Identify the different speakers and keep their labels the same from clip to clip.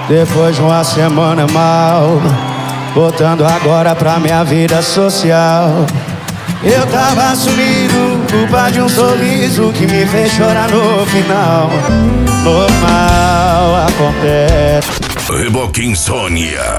Speaker 1: Depois de uma semana mal, voltando agora pra minha vida social. Eu tava sumido, culpa de um sorriso que me fez chorar no final. Normal, acontece.
Speaker 2: Reboque Insônia.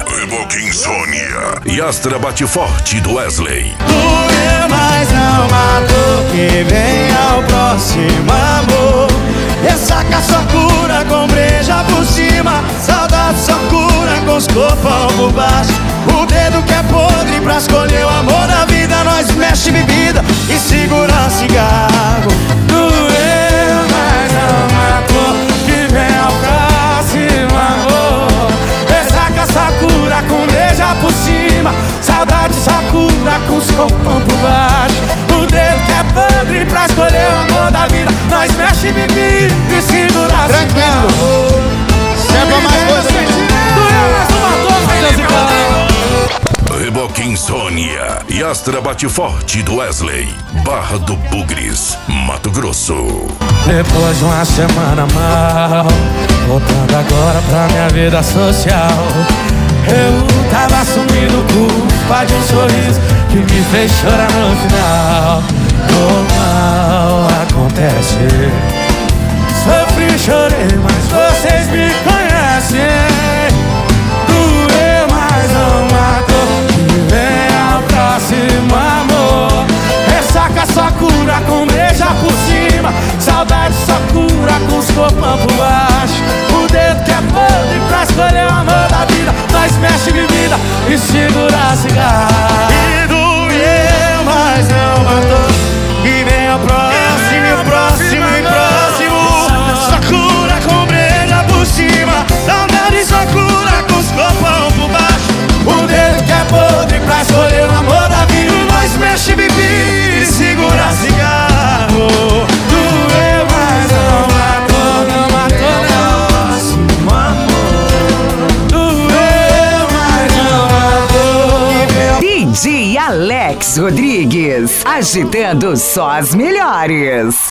Speaker 2: E Astra Bate Forte do Wesley.
Speaker 1: Doeu, mas não matou. Que venha o próximo amor. Ressaca só cura com breja por cima. Saudade só cura com os corpão por baixo. O dedo que é podre pra escolher o amor da vida. Nós mexe bebida e segura cigarro. Doeu, mas não matou. Que venha o próximo amor. Ressaca só cura com breja por cima. Saudade só cura com os corpão por baixo. O dedo que é podre pra escolher o amor da vida. Nós mexe bebida e segura cigarro.
Speaker 3: Sempre mais coisa.
Speaker 1: Doeu, mas não matou, Matheus.
Speaker 2: Reboque Insônia e Astra Bate Forte do Wesley. Barra do Bugres, Mato Grosso.
Speaker 1: Depois de uma semana mal, voltando agora pra minha vida social. Eu tava sumindo, culpa de um sorriso que me fez chorar no final. Normal, acontece. Sofri, chorei, mas vocês me conhecem. Doeu, mas não matou. Que venha o próximo amor. Ressaca só cura com breja por cima. Saudade só cura com os corpão por baixo. O dedo que é podre pra escolher o amor da vida. Nós mexe bebida e segura cigarro. E doeu, mas não matou. E vem o próximo, o próximo e próximo. Só cura com breja por cima. Saudade só cura com os corpão por baixo. O dedo que é podre pra escolher o amor da vida. Nós mexe bebida e segura cigarro. Doeu, mas não matou, não matou, não. Doeu, mas não matou.
Speaker 4: DJ Alex Rodrigues, agitando só as melhores.